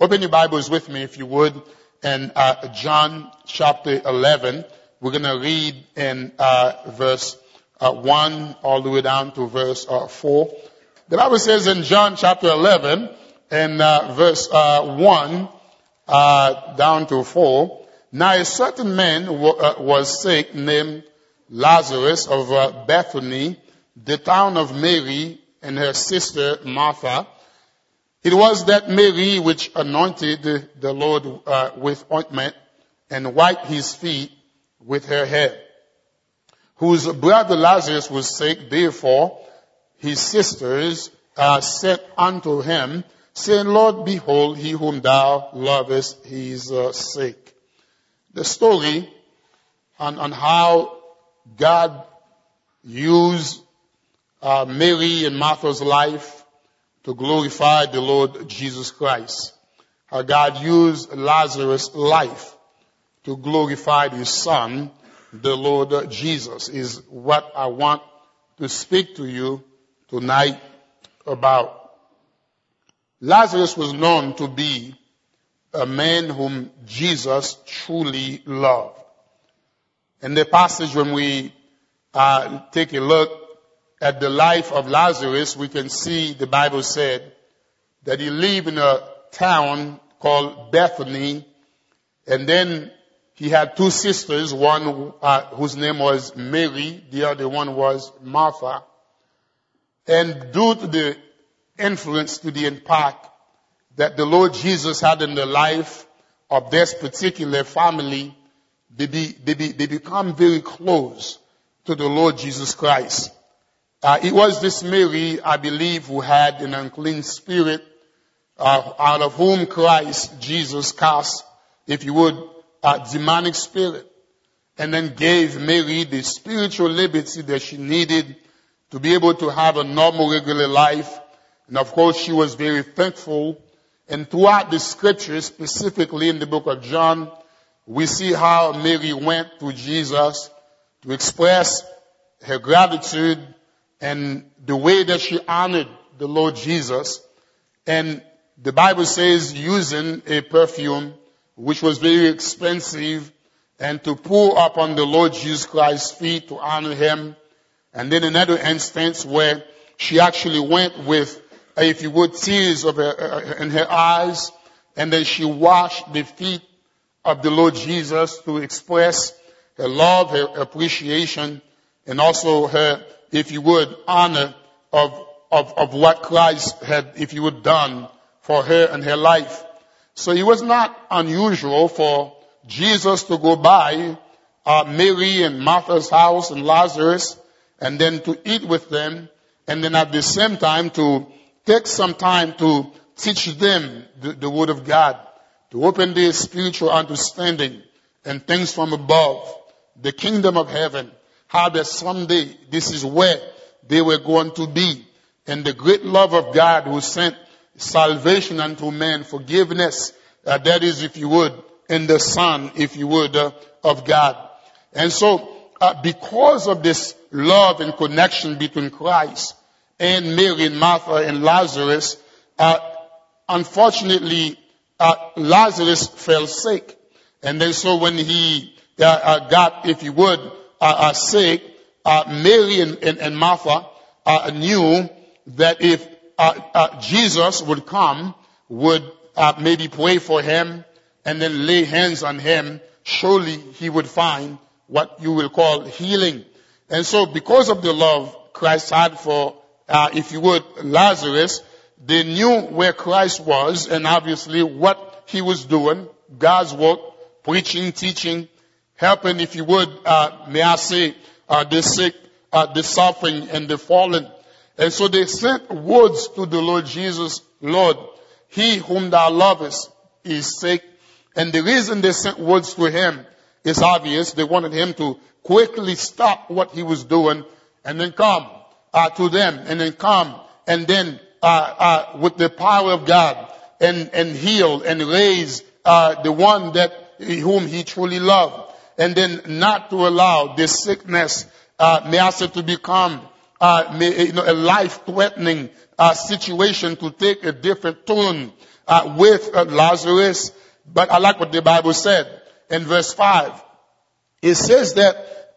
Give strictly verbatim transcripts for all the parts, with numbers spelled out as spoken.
Open your Bibles with me, if you would, in uh, John chapter eleven. We're going to read in uh, verse uh, one all the way down to verse uh, four. The Bible says in John chapter eleven, in uh, verse uh, one uh, down to four, now a certain man w- uh, was sick named Lazarus of uh, Bethany, the town of Mary and her sister Martha. It was that Mary which anointed the Lord uh, with ointment and wiped his feet with her hair, whose brother Lazarus was sick. Therefore his sisters uh, said unto him, saying, Lord, behold, he whom thou lovest, he is uh, sick. The story on, on how God used uh, Mary and Martha's life to glorify the Lord Jesus Christ. How God used Lazarus' life to glorify his son, the Lord Jesus, is what I want to speak to you tonight about. Lazarus was known to be a man whom Jesus truly loved. In the passage, when we uh, take a look at the life of Lazarus, we can see the Bible said that he lived in a town called Bethany, and then he had two sisters, one uh, whose name was Mary, the other one was Martha. And due to the influence, to the impact that the Lord Jesus had in the life of this particular family, they, be, they, be, they become very close to the Lord Jesus Christ. Uh, it was this Mary, I believe, who had an unclean spirit, uh, out of whom Christ Jesus cast, if you would, a demonic spirit, and then gave Mary the spiritual liberty that she needed to be able to have a normal, regular life. And of course, she was very thankful. And throughout the scriptures, specifically in the book of John, we see how Mary went to Jesus to express her gratitude and the way that she honored the Lord Jesus. And the Bible says using a perfume which was very expensive, and to pour upon the Lord Jesus Christ's feet to honor him. And then another instance where she actually went with, if you would, tears of her, uh, in her eyes, and then she washed the feet of the Lord Jesus to express her love, her appreciation, and also her, if you would, honor of, of, of what Christ had, if you would, done for her and her life. So it was not unusual for Jesus to go by uh, Mary and Martha's house and Lazarus, and then to eat with them, and then at the same time to take some time to teach them the, the Word of God, to open their spiritual understanding and things from above, the kingdom of heaven, how that someday this is where they were going to be, and the great love of God who sent salvation unto men, forgiveness, uh, that is, if you would, in the Son, if you would, uh, of God. And so, uh, because of this love and connection between Christ and Mary and Martha and Lazarus, uh, unfortunately, uh, Lazarus fell sick. And then so when he uh, uh, got, if you would, uh, uh, sick, uh, Mary and, and, and Martha uh, knew that if Uh, uh, Jesus would come, would uh, maybe pray for him, and then lay hands on him, surely he would find what you will call healing. And so because of the love Christ had for, uh, if you would, Lazarus, they knew where Christ was and obviously what he was doing, God's work, preaching, teaching, helping, if you would, uh, may I say, uh, the sick, uh, the suffering, and the fallen. And so they sent words to the Lord Jesus, Lord, he whom thou lovest is sick. And the reason they sent words to him is obvious. They wanted him to quickly stop what he was doing and then come uh, to them and then come and then uh, uh, with the power of God and, and heal and raise uh, the one that whom he truly loved. And then not to allow this sickness, uh, may I say, to become Uh, may, you know, a life-threatening uh, situation to take a different turn uh, with uh, Lazarus. But I like what the Bible said in verse five. It says that,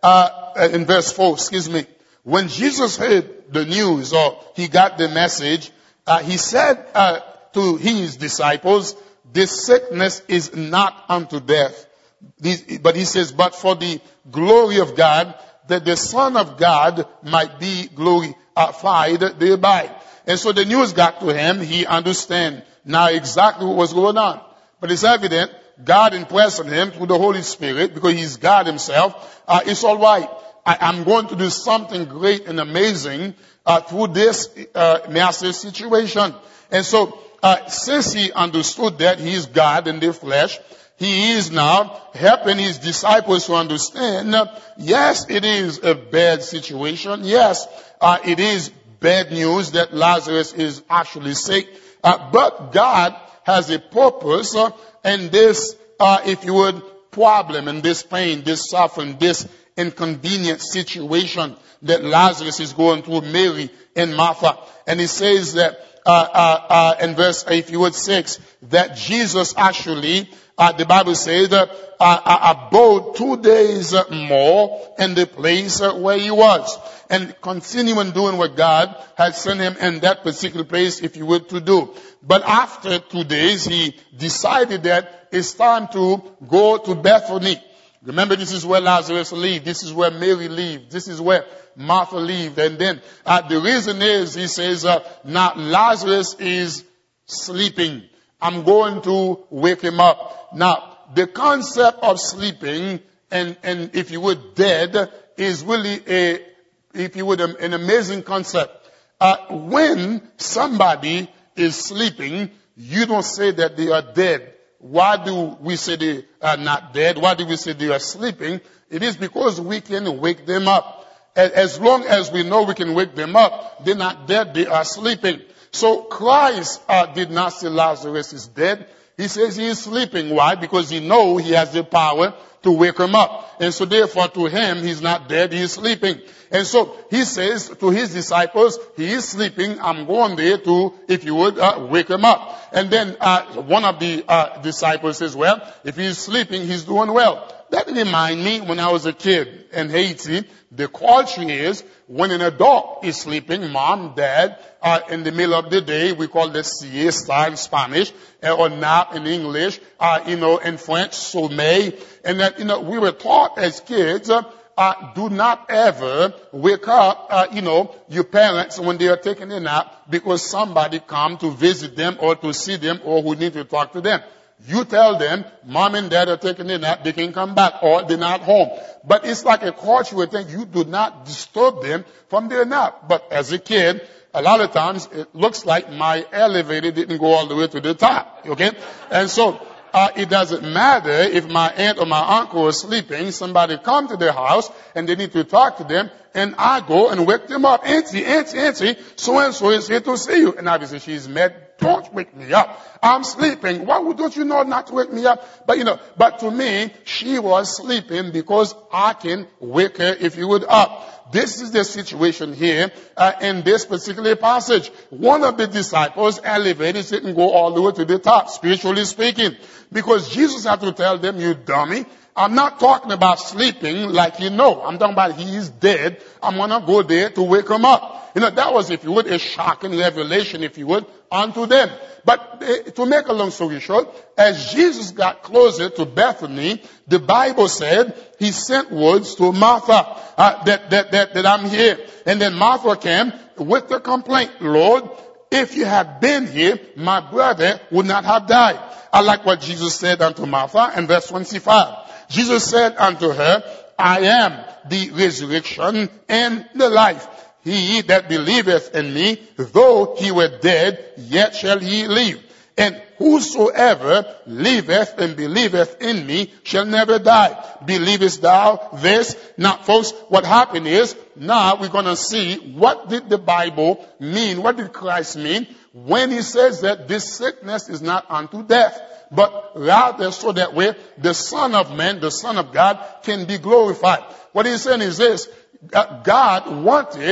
uh, in verse four, excuse me, when Jesus heard the news, or he got the message, uh, he said uh, to his disciples, this sickness is not unto death. This, but he says, but for the glory of God, that the Son of God might be glorified thereby. And so the news got to him. He understand now exactly what was going on. But it's evident God impressed on him through the Holy Spirit, because he's God himself. Uh, it's all right. I, I'm going to do something great and amazing uh, through this uh, massive situation. And so, uh, since he understood that he is God in the flesh, he is now helping his disciples to understand, uh, yes, it is a bad situation. Yes, uh, it is bad news that Lazarus is actually sick. Uh, but God has a purpose uh, in this, uh, if you would, problem and this pain, this suffering, this inconvenient situation that Lazarus is going through, Mary and Martha. And he says that uh, uh, uh, in verse, if you would, six, that Jesus actually, uh, the Bible says, uh, uh, abode two days more in the place where he was, and continuing doing what God had sent him in that particular place, if you would, to do. But after two days, he decided that it's time to go to Bethany. Remember, this is where Lazarus lived. This is where Mary lived. This is where Martha lived. And then uh, the reason is, he says, uh, now Lazarus is sleeping. I'm going to wake him up. Now, the concept of sleeping and, and if you would, dead, is really a, if you would, an amazing concept. Uh, when somebody is sleeping, you don't say that they are dead. Why do we say they are not dead? Why do we say they are sleeping? It is because we can wake them up. As long as we know we can wake them up, they're not dead, they are sleeping. So Christ uh, did not say Lazarus is dead. He says he is sleeping. Why? Because he knows he has the power to wake him up. And so therefore to him, he's not dead, he is sleeping. And so he says to his disciples, he is sleeping, I'm going there to, if you would, uh, wake him up. And then uh, one of the uh, disciples says, well, if he's sleeping, he's doing well. That reminds me when I was a kid in Haiti, the culture is when an adult is sleeping, mom, dad, uh, in the middle of the day, we call this siesta in Spanish, uh, or nap in English, uh, you know, in French, sommeil. And that, you know, we were taught as kids, uh, Uh, do not ever wake up, uh, you know, your parents when they are taking a nap because somebody come to visit them or to see them or who need to talk to them. You tell them, mom and dad are taking a nap, they can come back or they're not home. But it's like a cultural thing. You do not disturb them from their nap. But as a kid, a lot of times it looks like my elevator didn't go all the way to the top. Okay? And so, Uh, it doesn't matter if my aunt or my uncle is sleeping, somebody come to their house and they need to talk to them, and I go and wake them up. Auntie, auntie, auntie, so-and-so is here to see you. And obviously she's mad. Don't wake me up. I'm sleeping. Why would, don't you know not to wake me up? But you know, but to me, she was sleeping because I can wake her, if you would, up. This is the situation here uh, in this particular passage. One of the disciples' elevators didn't go all the way to the top, spiritually speaking, because Jesus had to tell them, you dummy, I'm not talking about sleeping like you know. I'm talking about he is dead. I'm going to go there to wake him up. You know, that was, if you would, a shocking revelation, if you would, unto them. But uh, to make a long story short, as Jesus got closer to Bethany, the Bible said he sent words to Martha uh, that, that, that, that I'm here. And then Martha came with the complaint, Lord, if you had been here, my brother would not have died. I like what Jesus said unto Martha in verse twenty-five. Jesus said unto her, I am the resurrection and the life. He that believeth in me, though he were dead, yet shall he live. And whosoever liveth and believeth in me shall never die. Believest thou this? Now, folks, what happened is, now we're going to see what did the Bible mean, what did Christ mean when he says that this sickness is not unto death, but rather so that way the Son of Man, the Son of God, can be glorified. What he's saying is this, God wanted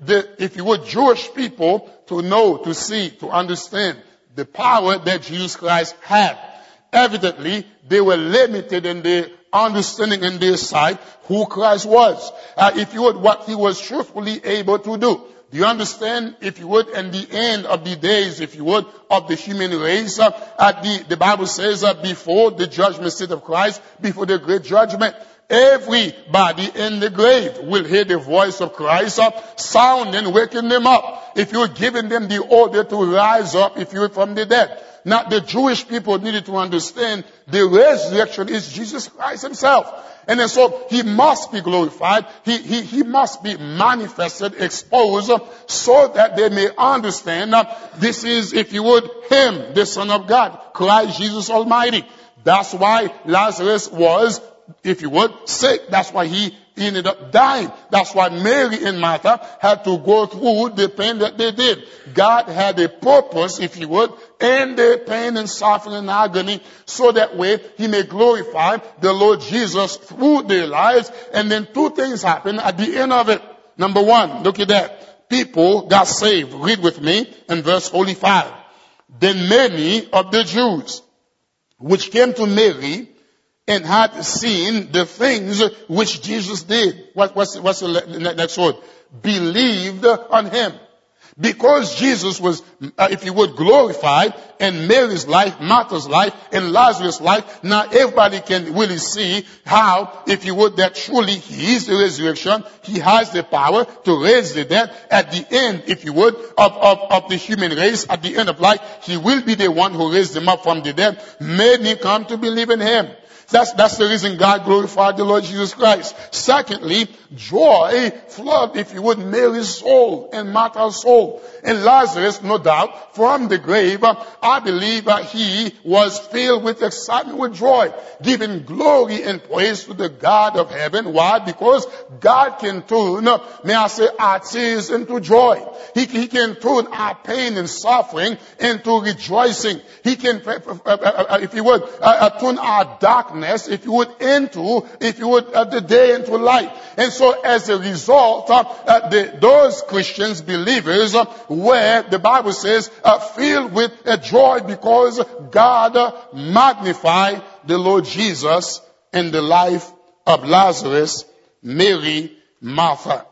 the, if you would, Jewish people to know, to see, to understand the power that Jesus Christ had. Evidently, they were limited in their understanding in their sight who Christ was. Uh, if you would, what he was truthfully able to do. Do you understand, if you would, in the end of the days, if you would, of the human race, uh, at the, the Bible says, uh, before the judgment seat of Christ, before the great judgment, everybody in the grave will hear the voice of Christ uh, sounding, waking them up. If you're giving them the order to rise up, if you're from the dead. Now, the Jewish people needed to understand the resurrection is Jesus Christ himself. And then so he must be glorified. He, he, he must be manifested, exposed, so that they may understand that this is, if you would, him, the Son of God, Christ Jesus Almighty. That's why Lazarus was, if you would, sick. That's why he ended up dying. That's why Mary and Martha had to go through the pain that they did. God had a purpose, if you would, in their pain and suffering and agony, so that way he may glorify the Lord Jesus through their lives. And then two things happen at the end of it. Number one, look at that. People got saved. Read with me in verse forty-five. Then many of the Jews which came to Mary and had seen the things which Jesus did. What, what's, what's the next word? Believed on him. Because Jesus was, uh, if you would, glorified in Mary's life, Martha's life, and Lazarus' life, now everybody can really see how, if you would, that truly he is the resurrection. He has the power to raise the dead. At the end, if you would, of, of, of the human race, at the end of life, he will be the one who raised them up from the dead. Many come to believe in him. That's, that's the reason God glorified the Lord Jesus Christ. Secondly, joy flooded, if you would, Mary's soul and Martha's soul. And Lazarus, no doubt, from the grave, I believe uh, he was filled with excitement, with joy, giving glory and praise to the God of heaven. Why? Because God can turn, may I say, our tears into joy. He, he can turn our pain and suffering into rejoicing. He can, uh, uh, uh, if you would, uh, uh, turn our darkness, if you would, into, if you would, uh, the day into light. And so as a result, uh, uh, the, those Christians, believers, uh, were, the Bible says, uh, filled with uh, joy because God uh, magnified the Lord Jesus in the life of Lazarus, Mary, Martha.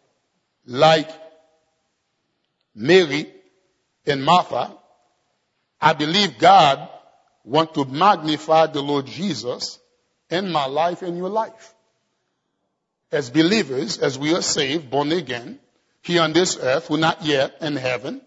Like Mary and Martha, I believe God wants to magnify the Lord Jesus in my life and your life. As believers, as we are saved, born again, here on this earth, we're not yet in heaven.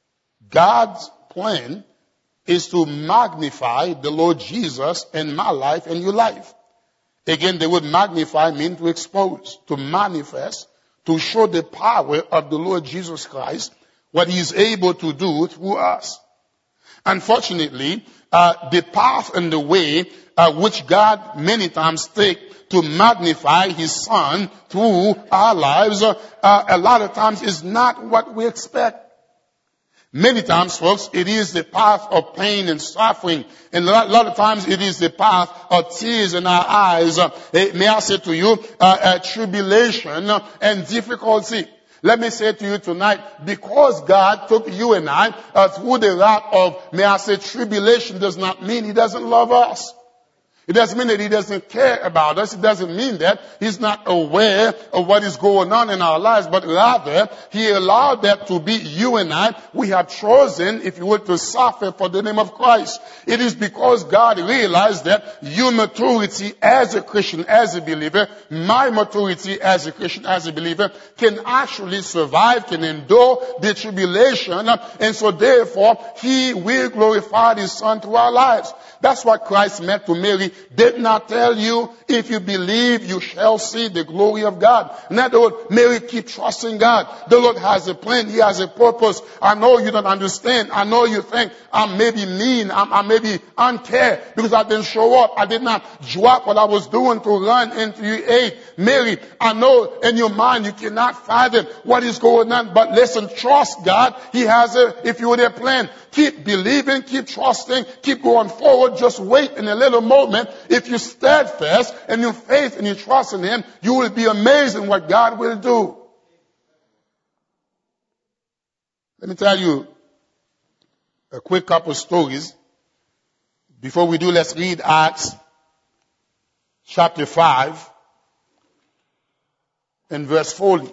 God's plan is to magnify the Lord Jesus in my life and your life. Again, the word magnify means to expose, to manifest, to show the power of the Lord Jesus Christ, what he is able to do through us. Unfortunately, uh, the path and the way uh, which God many times takes to magnify his son through our lives, uh, uh, a lot of times is not what we expect. Many times, folks, it is the path of pain and suffering. And a lot, a lot of times it is the path of tears in our eyes. Uh, may I say to you, uh, uh, tribulation and difficulty. Let me say to you tonight, because God took you and I uh, through the route of, may I say, tribulation does not mean he doesn't love us. It doesn't mean that he doesn't care about us. It doesn't mean that he's not aware of what is going on in our lives, but rather he allowed that to be you and I. We have chosen, if you will, to suffer for the name of Christ. It is because God realized that your maturity as a Christian, as a believer, my maturity as a Christian, as a believer, can actually survive, can endure the tribulation. And so therefore, he will glorify his son through our lives. That's what Christ meant to Mary. Did not tell you, if you believe, you shall see the glory of God. In other words, Mary, keep trusting God. The Lord has a plan. He has a purpose. I know you don't understand. I know you think I may be mean. I, I may be unfair because I didn't show up. I did not drop what I was doing to run into your aid. Mary, I know in your mind you cannot fathom what is going on. But listen, trust God. He has a, if you would, a plan. Keep believing, keep trusting, keep going forward. Just wait in a little moment. If you steadfast and you faith and you trust in him, you will be amazed in what God will do. Let me tell you a quick couple stories. Before we do, let's read Acts chapter five and verse forty.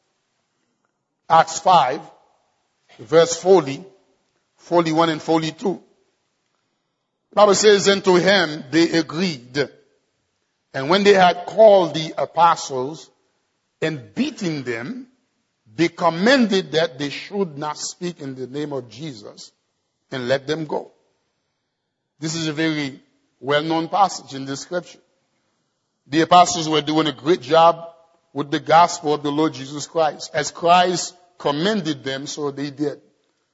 Acts five, verse forty, forty-one and forty-two. The Bible says, and to him they agreed. And when they had called the apostles and beaten them, they commanded that they should not speak in the name of Jesus and let them go. This is a very well-known passage in the scripture. The apostles were doing a great job with the gospel of the Lord Jesus Christ. As Christ commended them, so they did.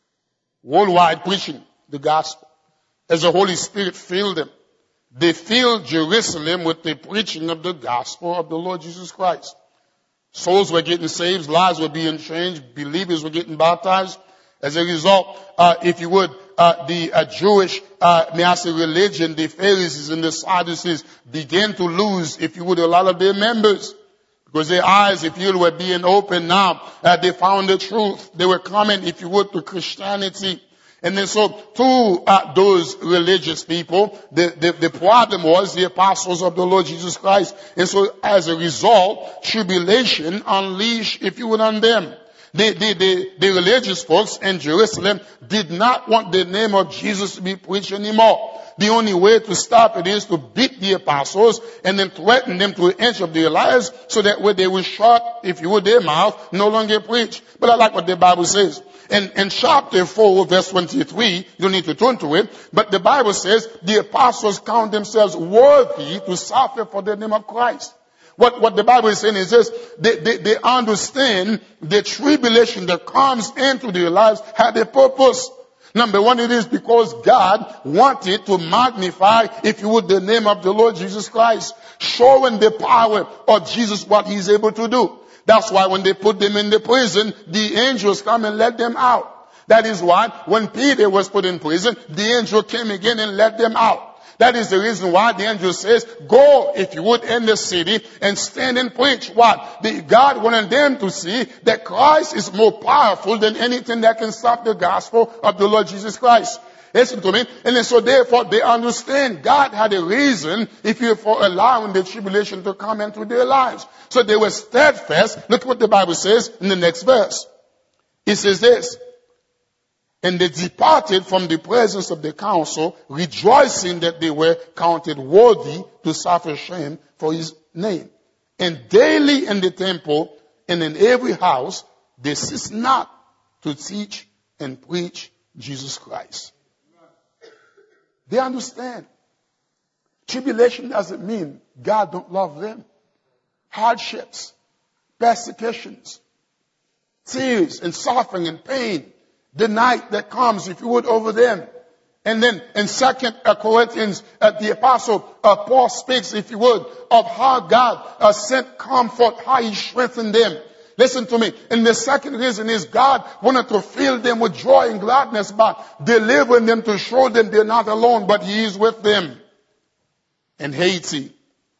Worldwide preaching the gospel. As the Holy Spirit filled them, they filled Jerusalem with the preaching of the gospel of the Lord Jesus Christ. Souls were getting saved, lives were being changed, believers were getting baptized. As a result, uh, if you would, uh, the uh, Jewish, uh, may I say religion, the Pharisees and the Sadducees began to lose, if you would, a lot of their members. Because their eyes, if you would, were being opened now. Uh, they found the truth. They were coming, if you would, to Christianity. And then so to uh, those religious people, the, the, the problem was the apostles of the Lord Jesus Christ. And so as a result, tribulation unleashed, if you would, on them. The, the, the, the religious folks in Jerusalem did not want the name of Jesus to be preached anymore. The only way to stop it is to beat the apostles and then threaten them to the end of their lives so that when they will shut, if you would, their mouth, no longer preach. But I like what the Bible says. In, in chapter four, verse twenty-three, you don't need to turn to it, but the Bible says the apostles count themselves worthy to suffer for the name of Christ. What, what the Bible is saying is this, they, they, they understand the tribulation that comes into their lives had a purpose. Number one, it is because God wanted to magnify, if you would, the name of the Lord Jesus Christ, showing the power of Jesus, what he's able to do. That's why when they put them in the prison, the angels come and let them out. That is why when Peter was put in prison, the angel came again and let them out. That is the reason why the angel says, go, if you would, in the city and stand and preach. What? The, God wanted them to see that Christ is more powerful than anything that can stop the gospel of the Lord Jesus Christ. Listen to me. And then so therefore they understand God had a reason, if you for allowing the tribulation to come into their lives. So they were steadfast. Look what the Bible says in the next verse. It says this. And they departed from the presence of the council, rejoicing that they were counted worthy to suffer shame for his name. And daily in the temple and in every house, they cease not to teach and preach Jesus Christ. They understand. Tribulation doesn't mean God don't love them. Hardships, persecutions, tears and suffering and pain. The night that comes, if you would, over them. And then in Second Corinthians, uh, the apostle uh, Paul speaks, if you would, of how God uh, sent comfort, how he strengthened them. Listen to me. And the second reason is God wanted to fill them with joy and gladness by delivering them to show them they're not alone, but he is with them. In Haiti,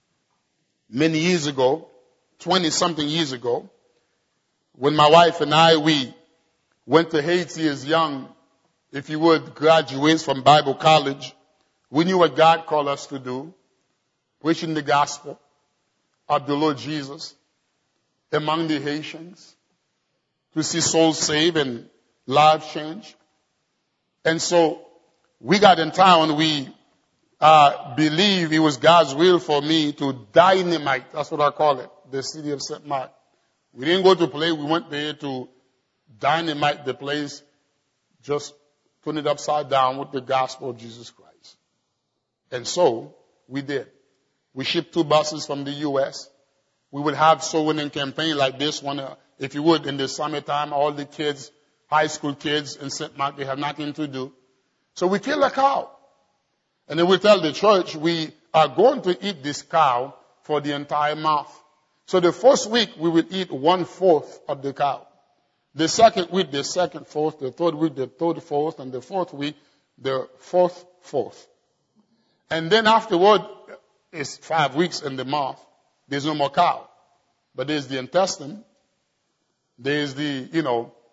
many years ago, twenty-something years ago, when my wife and I, we went to Haiti as young, if you would, graduates from Bible college. We knew what God called us to do, preaching the gospel of the Lord Jesus among the Haitians, to see souls saved and lives changed. And so we got in town. We uh, believe it was God's will for me to dynamite, that's what I call it, the city of Saint Mark. We didn't go to play. We went there to dynamite the place, just turn it upside down with the gospel of Jesus Christ. And so we did. We shipped two buses from the U S We would have soul winning campaign like this one, uh, if you would, in the summertime. All the kids, high school kids in Saint Mark, they have nothing to do. So we kill a cow. And then we tell the church we are going to eat this cow for the entire month. So the first week we will eat one fourth of the cow. The second week, the second fourth, the third week, the third fourth, and the fourth week, the fourth fourth. And then afterward, it's five weeks in the month. There's no more cow. But there's the intestine. There's the, you know,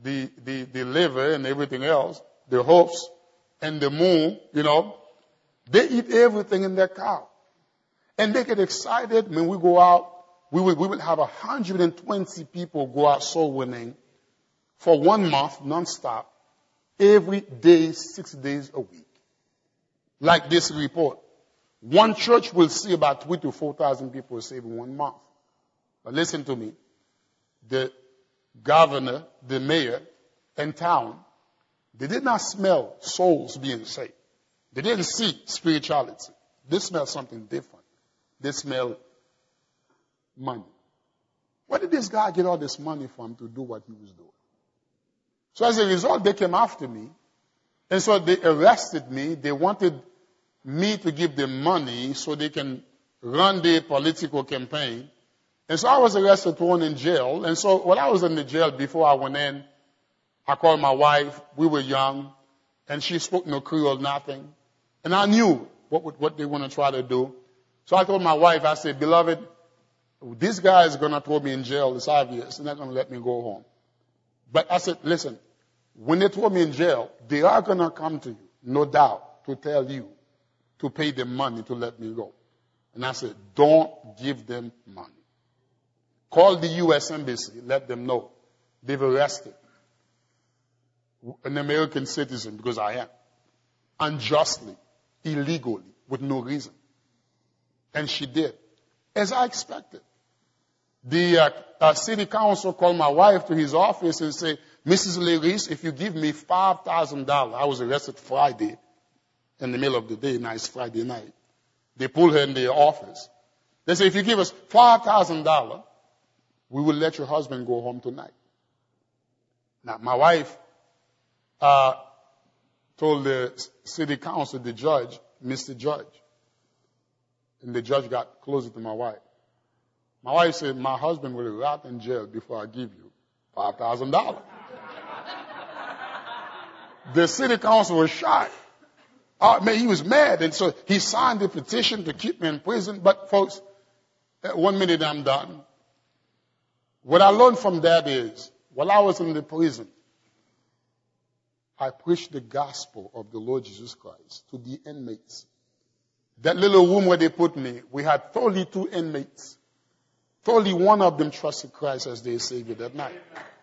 the, the, the liver and everything else, the hoofs and the moon, you know, they eat everything in that cow. And they get excited when we go out. We will, we will have one hundred twenty people go out soul winning for one month nonstop, every day, six days a week. Like this report. One church will see about three to four thousand people saved in one month. But listen to me. The governor, the mayor, and town, they did not smell souls being saved. They didn't see spirituality. They smelled something different. They smelled money. Where did this guy get all this money from to do what he was doing? So as a result, they came after me. And so they arrested me. They wanted me to give them money so they can run their political campaign. And so I was arrested, thrown in jail. And so when I was in the jail, before I went in, I called my wife. We were young. And she spoke no Creole, nothing. And I knew what, what they want to try to do. So I told my wife, I said, beloved, this guy is going to throw me in jail. It's obvious. They're not going to let me go home. But I said, listen, when they throw me in jail, they are going to come to you, no doubt, to tell you to pay them money to let me go. And I said, don't give them money. Call the U S Embassy, let them know they've arrested an American citizen, because I am, unjustly, illegally, with no reason. And she did, as I expected. The uh, uh, city council called my wife to his office and said, Missus Leris, if you give me five thousand dollars, I was arrested Friday in the middle of the day, now it's Friday night. They pulled her in their office. They said, if you give us five thousand dollars, we will let your husband go home tonight. Now, my wife uh, told the city council, the judge, Mister Judge, and the judge got closer to my wife. My wife said, my husband will rot in jail before I give you five thousand dollars. The city council was shocked. Uh, man, he was mad, and so he signed the petition to keep me in prison. But folks, one minute I'm done. What I learned from that is, while I was in the prison, I preached the gospel of the Lord Jesus Christ to the inmates. That little room where they put me, we had thirty-two inmates. thirty-one of them trusted Christ as their Savior that night.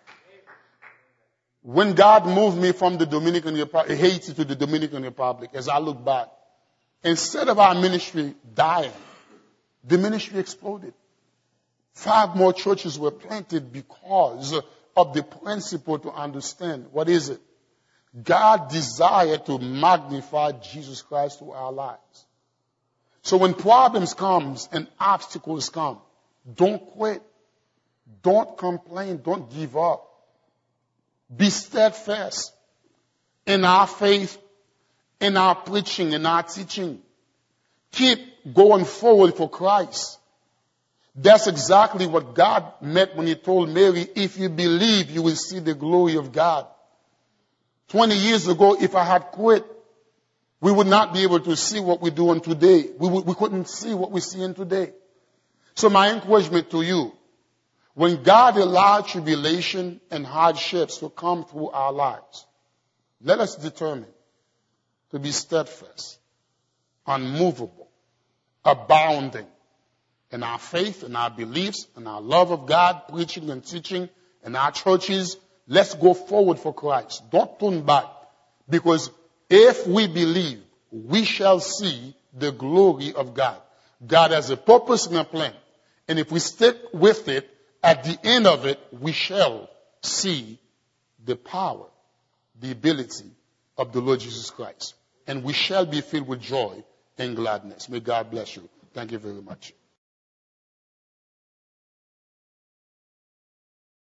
When God moved me from the Dominican Republic, Haiti to the Dominican Republic, as I look back, instead of our ministry dying, the ministry exploded. Five more churches were planted because of the principle to understand. What is it? God desired to magnify Jesus Christ through our lives. So when problems come and obstacles come, don't quit. Don't complain. Don't give up. Be steadfast in our faith, in our preaching, in our teaching. Keep going forward for Christ. That's exactly what God meant when he told Mary, if you believe, you will see the glory of God. Twenty years ago, if I had quit, we would not be able to see what we're doing today. We, would, we couldn't see what we're seeing today. So my encouragement to you, when God allowed tribulation and hardships to come through our lives, let us determine to be steadfast, unmovable, abounding in our faith, in our beliefs, in our love of God, preaching and teaching, in our churches. Let's go forward for Christ. Don't turn back. Because if we believe, we shall see the glory of God. God has a purpose and a plan. And if we stick with it, at the end of it, we shall see the power, the ability of the Lord Jesus Christ. And we shall be filled with joy and gladness. May God bless you. Thank you very much.